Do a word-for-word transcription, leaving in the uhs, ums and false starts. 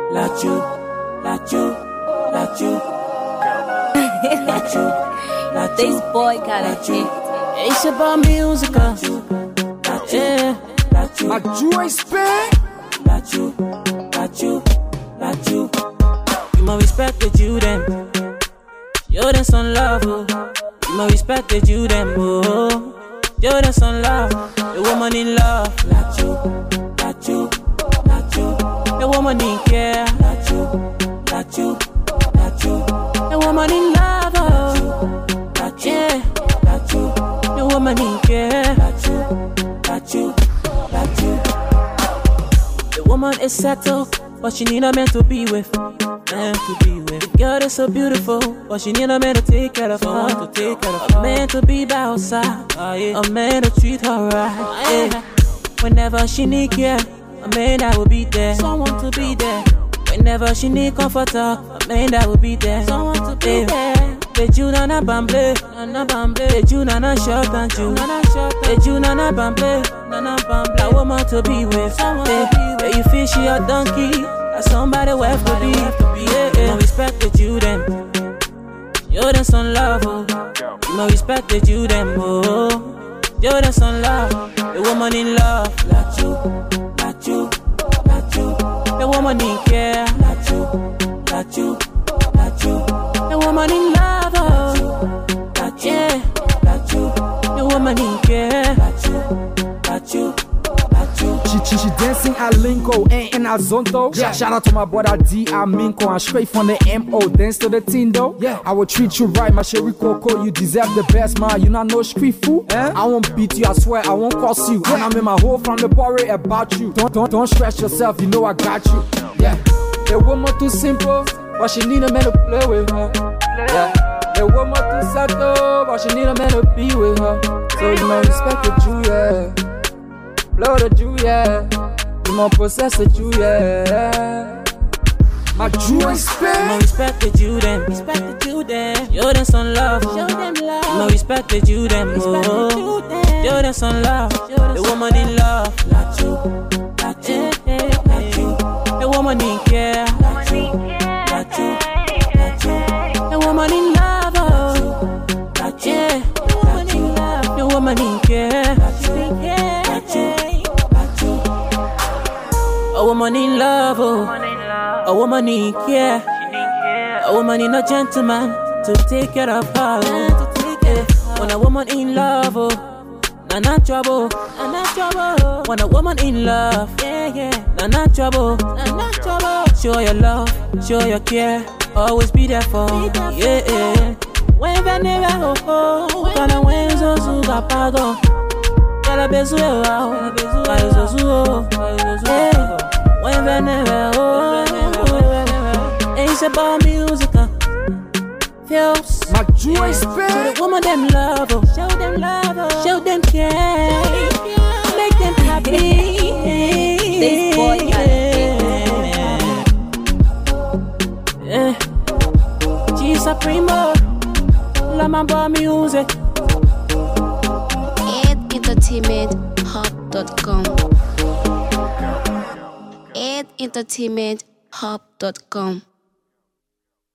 Like you, like you, like you. Like you, like This you, boy got a like you. hit. It's about music, like you, like you, like you. My joy spin. Like you, like you, like you. You must respect the you them. You're the son love, oh. You must respect the you them, oh. You're the son love, the woman in love. Like you, like you, like you. The woman in care. Like you, like you, like you. The woman in love, oh. Like you, yeah. Like you, the woman in care. Like you, like you, like you. The woman is settled, but she need a man to be with. Man to be with. The girl is so beautiful, but she need a man to take care of her. To take care of her. A man to be by her side. Oh, yeah. A man to treat her right. Oh, yeah. Whenever she need care, a man that will be there. Someone to be there. Whenever she need comforter, a man that will be there. Someone to be yeah. there. The you nana bamble, nana bamble. The you nana short and you, nana short. The you nana bamble, nana bamble. A woman to be with. Someone to be with. You feel she a donkey. Somebody will have to be, yeah, yeah. You respect the you them. You're the son love, oh. You respect the you them, oh. You're the son love, the woman in love. Like you, like you, like you. The woman in care. Like you, like you, like you. The woman in love, oh. Like you, yeah. Like you. The woman in care. Like you, like you. She, she, she dancing at Linko and in Azonto. Yeah. Shout out to my brother D. Aminko. I'm straight from the M O. Dance to the Tindo. Yeah. I will treat you right, my Sherry Coco. You deserve the best, man. You not no street fool. Eh? I won't beat you, I swear. I won't curse you. When I'm in my hole from the party about you. Don't, don't, don't stress yourself. You know I got you. Yeah. The woman too simple, but she need a man to play with her. Yeah. The woman too settled, but she need a man to be with her. So you know respect the Jew, yeah. Blow the Jew, yeah. You must possess the Jew, yeah. My Jew is spent. You must respect the Jew them. Respect the Jew them. You're the son love. Show them love. You must respect the Jew them. Oh. You're the son love. The woman in love. Like you, like you, like you. The woman in care. Like you, like you, like you. The woman in love. Oh. Like you, like you. The woman in care. Like you, like you. A woman in love, oh. A woman in care. A woman in a gentleman to take care of her. Oh. Yeah. When a woman in love, oh, nah nah trouble, nah nah trouble. When a woman in love, yeah yeah, nah nah trouble, nah nah trouble. Show your love, show your care, always be there for, yeah yeah. When venera oh oh, kana wenzo zuga pago. Yala bezu oh, yala bezu oh, yeah. When venera oh, it's about music. Feels my joy spin. Show the woman them love, oh. Show them love, oh. Show them care, make them happy. This boy got a yeah. She's a primo, la mamba music. ed entertainment hub dot com. ed entertainment hub dot com.